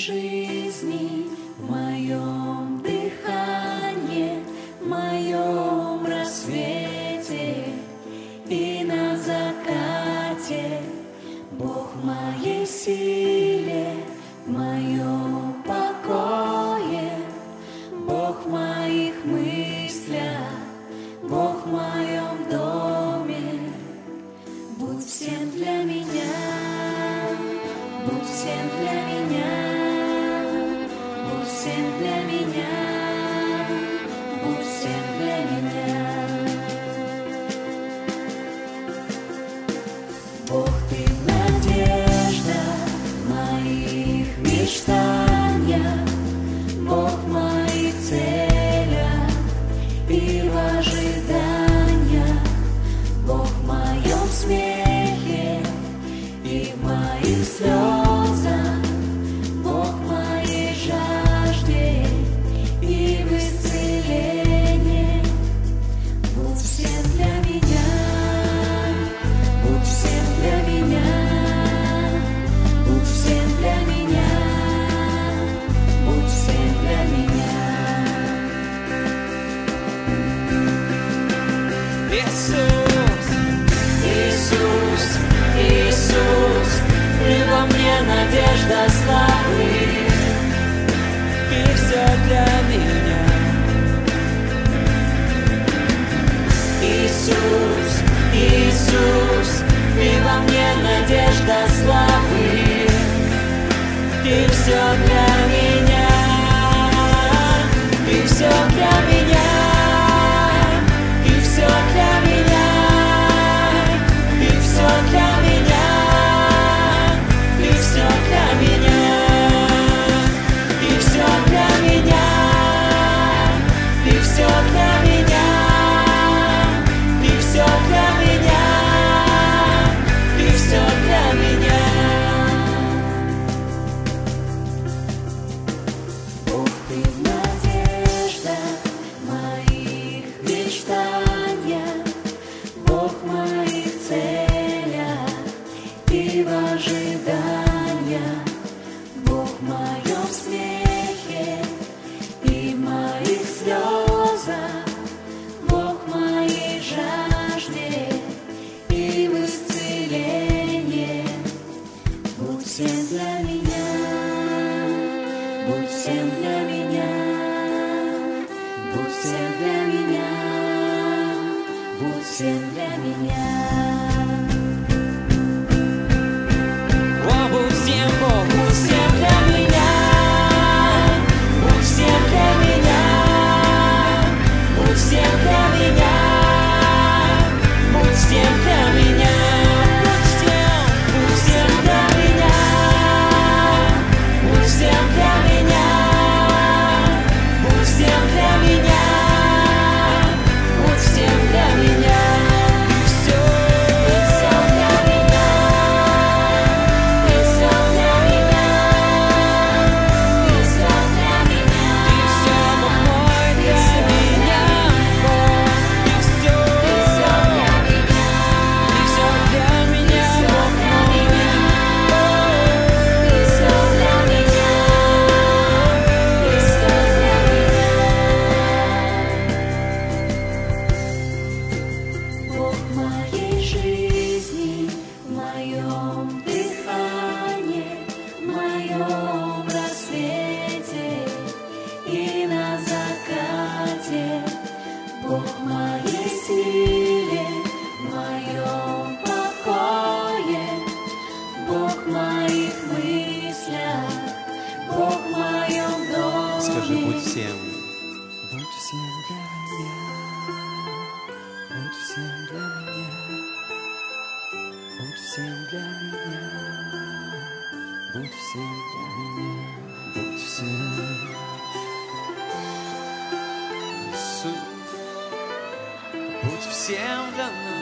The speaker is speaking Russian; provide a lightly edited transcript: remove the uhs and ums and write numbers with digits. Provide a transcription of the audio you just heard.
жизни, в моем дыхании, в моем рассвете и на закате. Бог в моей силе, в моем покое, Бог в моих мыслях, Бог в моем доме. Будь всем для меня, будь всем для меня, будь всем для меня, будь всем для меня. Бог, ты надежда моих мечтаниях, Бог в моих целях и в ожиданиях, Бог в моем смехе и в моих слезах, Бог в моей жажде и в исцелении. Будь всем для меня, будь всем для меня, будь всем для меня, будь всем для меня. Иисус, Иисус, Иисус, Ты во мне надежда славы, Ты все для меня. Иисус, Иисус, Ты во мне надежда славы, Ты все для меня, Ты все для меня. Бог в моем смехе и в моих слезах, Бог в моей жажде и в исцелении. Будь всем для меня, будь всем для меня, будь всем для меня, будь всем для меня. Бог в моей силе, в моем покое, Бог в моих мыслях, Бог в моем доме. Скажи, будь всем для меня, будь всем для меня, будь всем для меня, будь всем для меня, будь всем. Иисус, будь всем для нас.